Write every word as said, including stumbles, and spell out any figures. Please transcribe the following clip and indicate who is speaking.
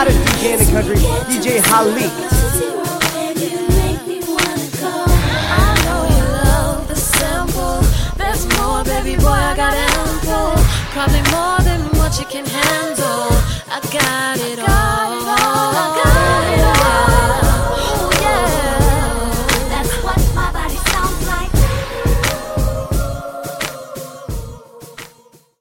Speaker 1: hottest D J in the country, D J Halik.
Speaker 2: Baby boy, I got ample, probably more than what you can handle.